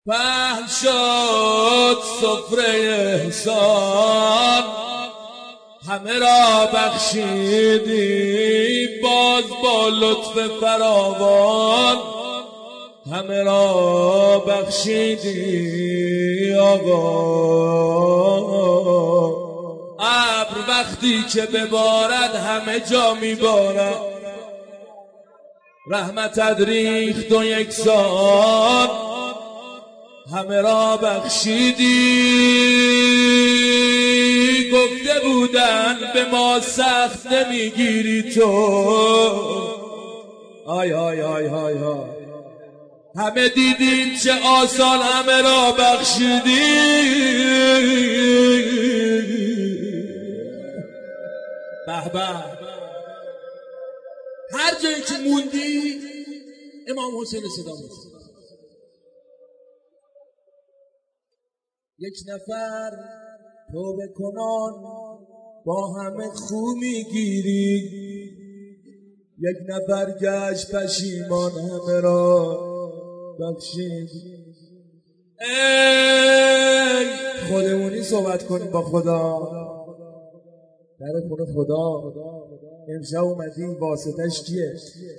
پهن شد سفره احسان، همه را بخشیدی باز با لطف فراوان، همه را بخشیدی آقا. ابر وقتی که ببارد همه جا میبارد، رحمتت ریخت و یکسان، همه را بخشیدی. گفته بودن به ما سخت نمیگیری تو، آی آی آی آی آی، همه دیدین چه آسان همه را بخشیدی. به به، هر جایی که موندی امام حسین صدا می‌زد. یک نفر توبه کنان با همه خو میگیری، یک نفر گشت پشیمان همه را بخشید. ای خودمونی صحبت کنیم با خدا، در خونه خدا امشب اومدیم، واسطش کیه؟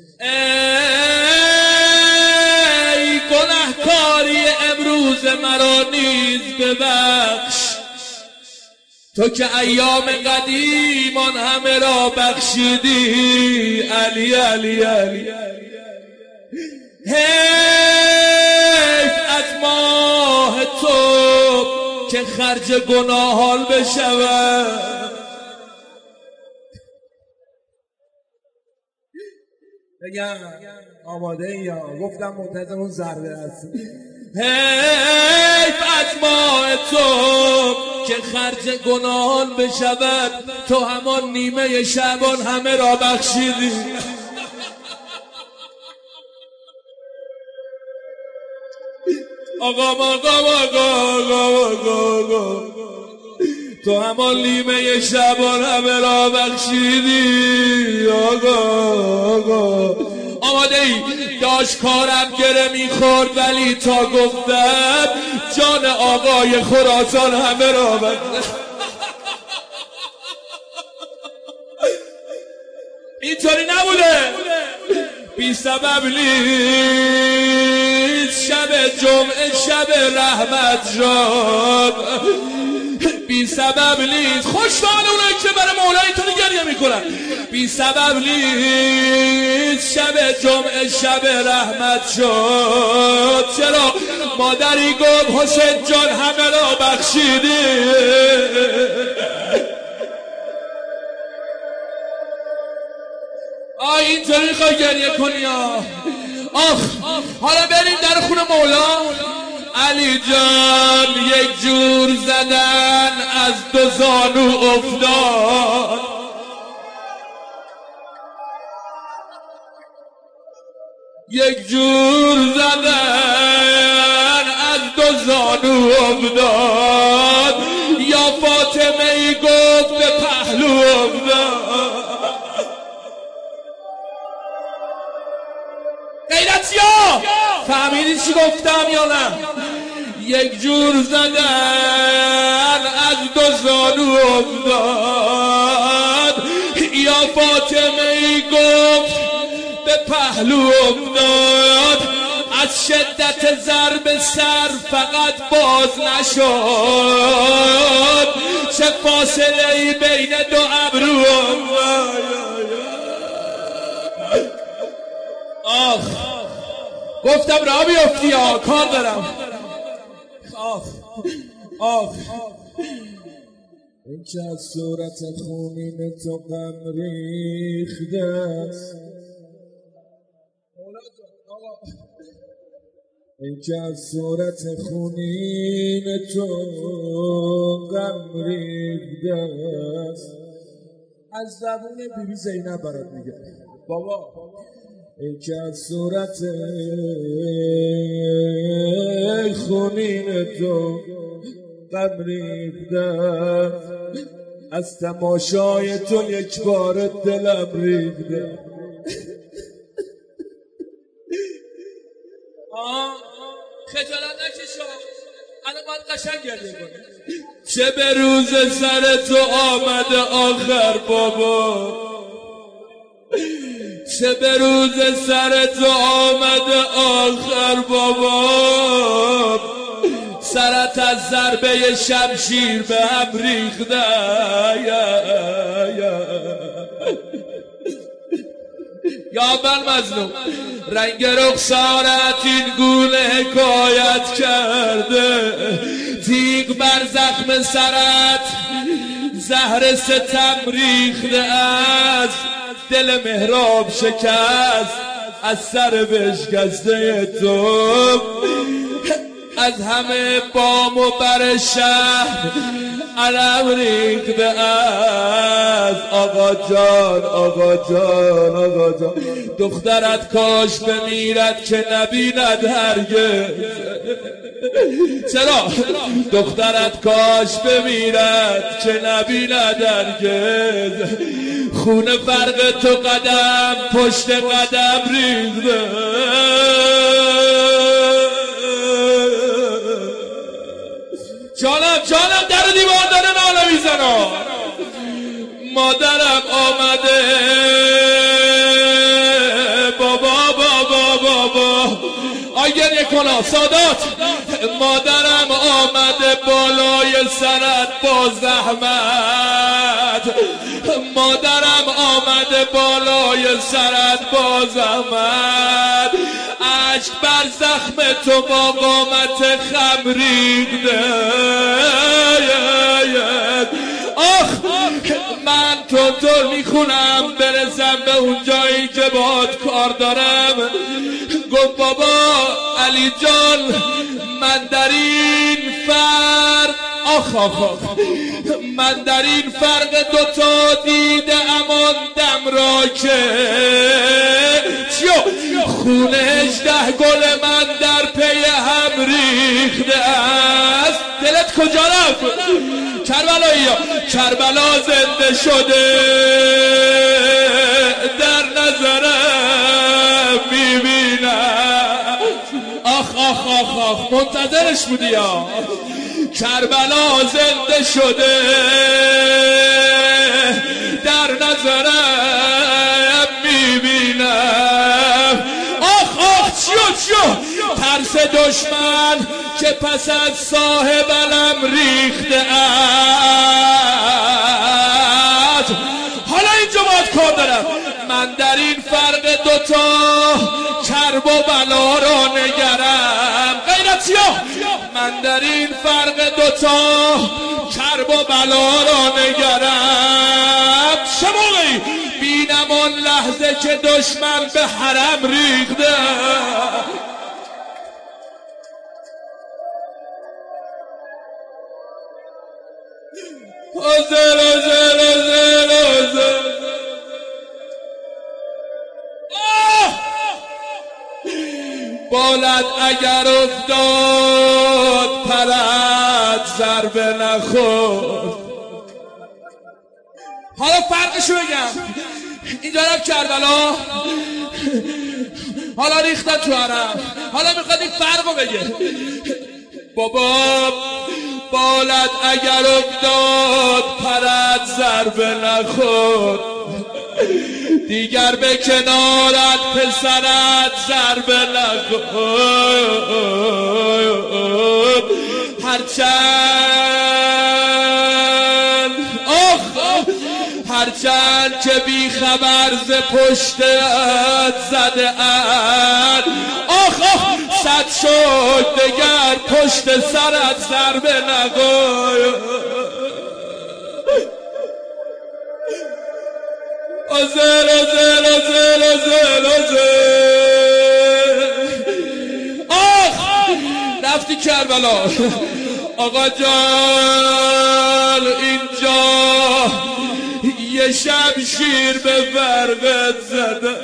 ای گناهکاری امروز مرا نیز ببخش، تو که ایام قدیمان همه را بخشیدی. علی علی علی، حیف از ماه تو که خرج گناهان بشود. بگم آماده ای یا گفتم منتظر اون ضربه هست. حیف از ماه تو که خرج گناهان بشود، تو همان نیمه شعبان همه را بخشیدی. آقا تو همان نیمه شعبان همه را بخشیدی. آقا آماده ای؟ داشت کارم گره میخورد ولی تا گفتم جان آقای خراسان همه را بخشیدی. اینطوری نبوده، بی سبب نیست شب جمعه شب رحمت شد، بی سبب نیست. خوش به حال اونایی که برای مولایتون گریه میکنن. بی سبب نیست شب جمعه شب رحمت شد، چرا مادری گفت حسین جان همه را بخشیدی. اینطوری خواه گریه کنی. آخ حالا بریم در خونه مولا. علی جان یک جور زدن از دو زانو افتاد، یک جور زدن از دو زانو افتاد، یا فاطمه ای گفت به پهلو افتاد. غیرتیا فهمیدی چی گفتم یا نه؟ یک جور زدن از دو زانو افتاد، یا فاطمه ای گفت به پهلو افتاد. از شدت ضرب سر فقط باز نشد، چه فاصله ای بین دو ابرو افتاد. آخ گفتم را بیفتی ها، کار دارم. آخ این که از صورت خونین تو غم ریخته است، این که از صورت خونین تو غم ریخته است. از زبون بیبی زینب برات میگه بابا، این که از صورت خونین تو غم ریخته، از تماشای تو یک بار دلم ریخته. خجالت نکش الان باید قشنگ گریه کنه. چه به روز سر تو آمده آخر بابا، چه به روز سر تو آمده آخر بابا، سرت از ضربه شمشیر به هم ریخته. یا بل مظلوم رنگ رخسارت این گونه حکایت کرده، تیغ بر زخم سرت زهر ستم ریخته، از دل محراب شکست از سر بشکسته تو، از همه بام و بر شهر علم ریخته از آقا جان آقا جان آقا جان. دخترت کاش بمیرد که نبیند هرگز، چرا؟ دخترت کاش بمیرد که نبیند هرگز، خون فرق تو قدم پشت قدم ریخته. جانم در دیوار داره ناله میزنه. مادرم آمده بابا بابا بابا آگریه کنا سادات. مادرم آمده بالای سرت با زحمت، مادرم آمده بالای سرت با زحمت، عشق بر زخم تو با قامت خم ریخته. آخ من تونتون میخونم برسم به اون جایی که باید کار دارم. گفت بابا علی جان من در این فرق من در این فرق دوتا دیده امان دم را که خون 18 گل من در پی هم ریخته است. دلت کجا رفت؟ کربلایی ها کربلا زنده شده در نظرم میبینم. آخ آخ آخ آخ منتظرش بودی یا کربلا زنده شده در نظرم میبینم. آخ آخ چیو ترس دشمن که پس از صاحب علم ریخته است. حالا اینجا باید کار دارم. من در این فرق دوتا کرب و بلا را نگرم. غیرتی ها من در این فرق دوتا کرب و بلا را نگرم. چه موقعی بینم آن لحظه که دشمن به حرم ریخته. بالت اگر افتاد پرد ضربه نخورد. حالا فرقشو بگم. اینجا رفت کربلا، حالا ریختن تو حرم، حالا میخواد این فرقو بگه. بابا بالت اگر افتاد پرد ضربه نخورد، دیگر به کنارت پسرت ضربه نخورد. هرچند که بی خبر ز پشتت زده اند. آخ صد شد دگر پشت سرت ضربه نخورد. آزل آزل آزل آزل آزل. آخ رفتی کربلا. آقا جان اینجا یه شمشیر به فرقت زده.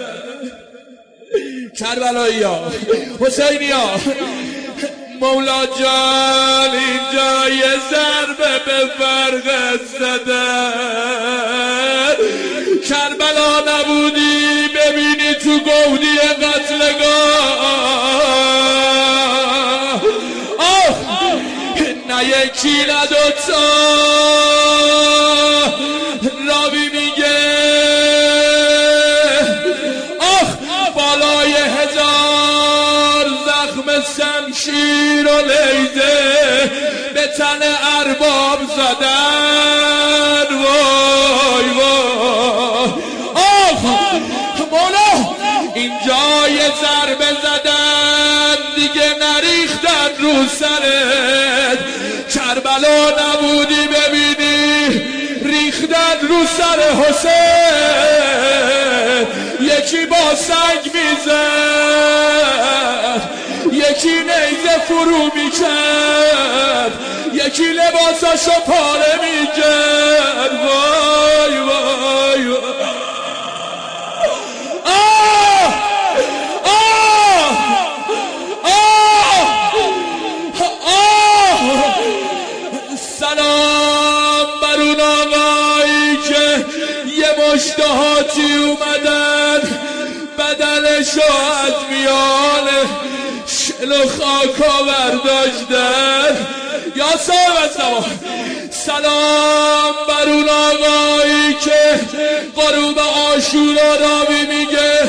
کربلایی ها حسینی ها مولا جان اینجا یه ضربه به فرقت زده. کربلا نبودی ببینی تو گودی قتلگاه. آه نه یکی نه دوتا راوی میگه آخ بالای 1000 زخم شمشیر و لیده به تن ارباب زدن وای وای آخ مولا اینجا یه ضربه زدن دیگه نریختن رو سرت کربلا نبودی ببینی ریختن رو سر حسین یکی با سنگ میزد یکی نیزه فرو میکرد یکی لباساشو پاره میکرد وای وای وای سلام بر اون آقایی که یه مشتهاتی اومدن بدنشو از میان شل و خاکا برداشتن یا صاحب زمان سلام بر اون آقایی که غروب عاشورا راوی میگه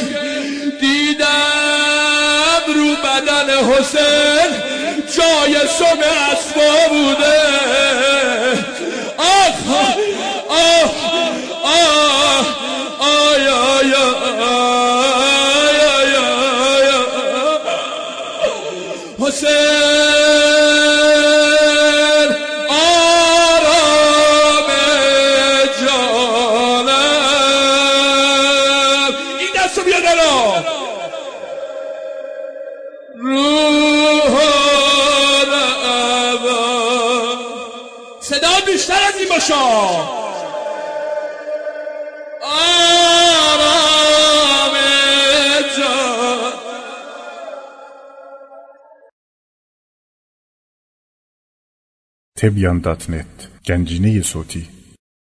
دیدم رو بدن حسین جای سم اسبا بوده آخ آه آه آی آی آی حسین آرام جانم این دستو بیاد الان روح صدا بیشتر از این باشا آرام جان tebyan.net گنجینه صوتی